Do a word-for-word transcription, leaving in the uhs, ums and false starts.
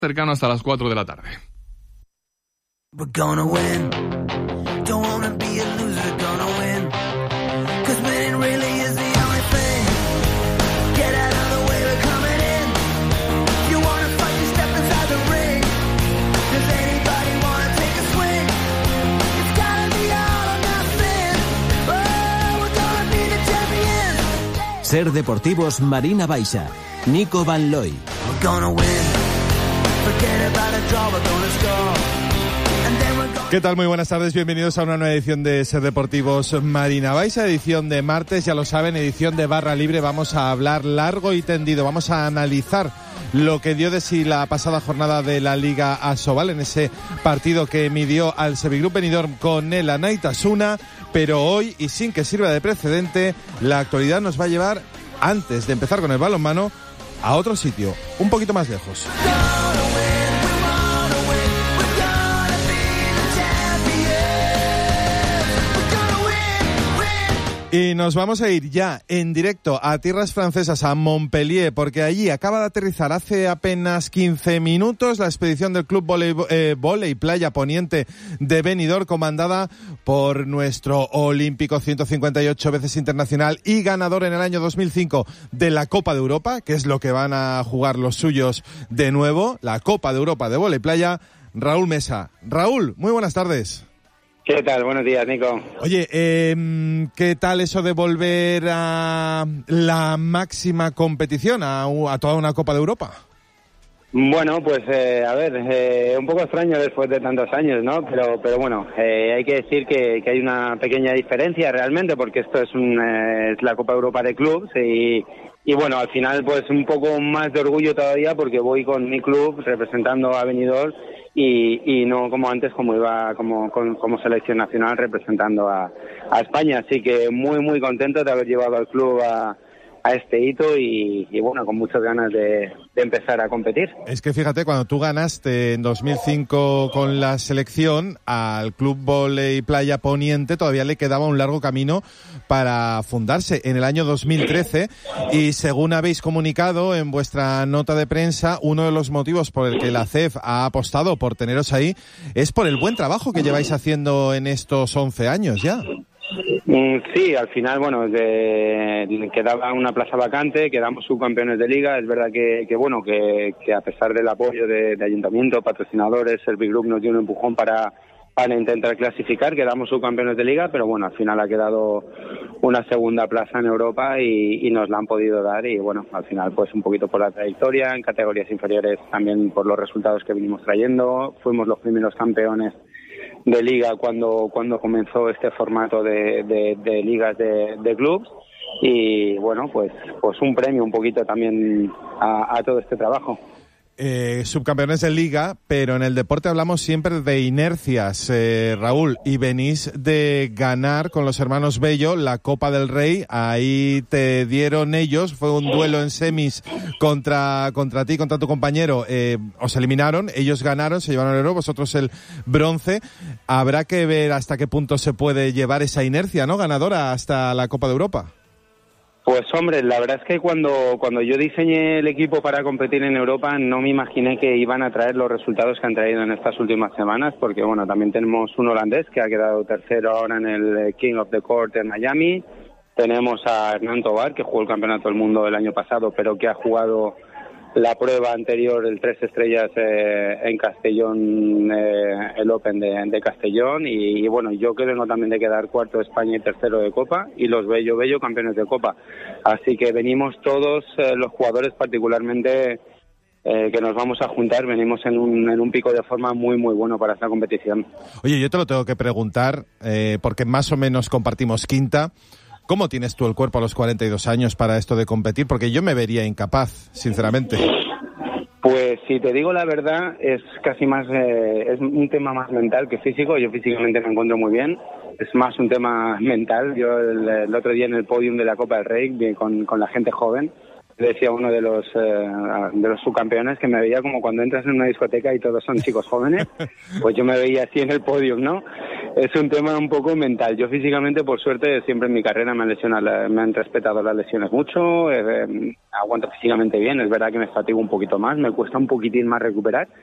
cercano hasta las cuatro de la tarde. Ser Deportivos Marina Baixa, Nico Van Looy. ¿Qué tal? Muy buenas tardes, bienvenidos a una nueva edición de Ser Deportivos Marina Baixa, edición de martes, ya lo saben, edición de Barra Libre. Vamos a hablar largo y tendido, vamos a analizar lo que dio de sí la pasada jornada de la Liga Asobal, en ese partido que midió al Sevigroup Benidorm con el Anaitasuna, pero hoy, y sin que sirva de precedente, la actualidad nos va a llevar, antes de empezar con el balonmano, a otro sitio, un poquito más lejos. Y nos vamos a ir ya en directo a tierras francesas, a Montpellier, porque allí acaba de aterrizar hace apenas quince minutos la expedición del Club Voley, eh, Voley Playa Poniente de Benidorm, comandada por nuestro olímpico ciento cincuenta y ocho veces internacional y ganador en el año dos mil cinco de la Copa de Europa, que es lo que van a jugar los suyos de nuevo, la Copa de Europa de Voley Playa, Raúl Mesa. Raúl, muy buenas tardes. ¿Qué tal? Buenos días, Nico. Oye, eh, ¿qué tal eso de volver a la máxima competición, a, a toda una Copa de Europa? Bueno, pues eh, a ver, eh, un poco extraño después de tantos años, ¿no? Pero pero bueno, eh, hay que decir que, que hay una pequeña diferencia realmente, porque esto es, un, eh, es la Copa de Europa de clubs y, y bueno, al final pues un poco más de orgullo todavía porque voy con mi club representando a Benidorm y, y no como antes, como iba como, como, como selección nacional representando a, a España. Así que muy, muy contento de haber llevado al club a, a este hito y, y bueno, con muchas ganas de, de empezar a competir. Es que fíjate, cuando tú ganaste en dos mil cinco con la selección, al Club Voley Playa Poniente todavía le quedaba un largo camino para fundarse en el año dos mil trece y según habéis comunicado en vuestra nota de prensa, uno de los motivos por el que la C E F ha apostado por teneros ahí es por el buen trabajo que lleváis haciendo en estos once años ya. Sí, al final, bueno, de, quedaba una plaza vacante, quedamos subcampeones de liga. Es verdad que, que bueno, que, que a pesar del apoyo de, de ayuntamiento, patrocinadores, Servigroup nos dio un empujón para, para intentar clasificar, quedamos subcampeones de liga, pero bueno, al final ha quedado una segunda plaza en Europa y, y nos la han podido dar y bueno, al final pues un poquito por la trayectoria, en categorías inferiores también por los resultados que venimos trayendo, fuimos los primeros campeones de liga cuando cuando comenzó este formato de, de, de ligas de, de clubs y bueno, pues pues un premio un poquito también a, a todo este trabajo. Eh, subcampeones de liga, pero en el deporte hablamos siempre de inercias, eh, Raúl, y venís de ganar con los hermanos Bello la Copa del Rey. Ahí te dieron ellos, fue un duelo en semis contra contra ti, contra tu compañero, eh, os eliminaron, ellos ganaron, se llevaron el oro, vosotros el bronce. Habrá que ver hasta qué punto se puede llevar esa inercia, ¿no?, ganadora hasta la Copa de Europa. Pues hombre, la verdad es que cuando cuando yo diseñé el equipo para competir en Europa no me imaginé que iban a traer los resultados que han traído en estas últimas semanas, porque bueno, también tenemos un holandés que ha quedado tercero ahora en el King of the Court en Miami, tenemos a Hernán Tovar que jugó el Campeonato del Mundo el año pasado, pero que ha jugado la prueba anterior, el tres estrellas eh, en Castellón, eh, el Open de, de Castellón y, y bueno, yo que vengo también de quedar cuarto de España y tercero de Copa y los Bello Bello campeones de Copa, así que venimos todos eh, los jugadores particularmente eh, que nos vamos a juntar, venimos en un, en un pico de forma muy muy bueno para esta competición. Oye, yo te lo tengo que preguntar eh, porque más o menos compartimos quinta. ¿Cómo tienes tú el cuerpo a los cuarenta y dos años para esto de competir? Porque yo me vería incapaz, sinceramente. Pues si te digo la verdad, es casi más, eh, es un tema más mental que físico. Yo físicamente me encuentro muy bien, es más un tema mental. Yo el, el otro día en el podium de la Copa del Rey con, con la gente joven, decía uno de los eh, de los subcampeones que me veía como cuando entras en una discoteca y todos son chicos jóvenes, pues yo me veía así en el podio, ¿no? Es un tema un poco mental. Yo físicamente, por suerte, siempre en mi carrera me han lesionado, me han respetado las lesiones mucho, eh, eh, aguanto físicamente bien, es verdad que me fatigo un poquito más, me cuesta un poquitín más recuperar,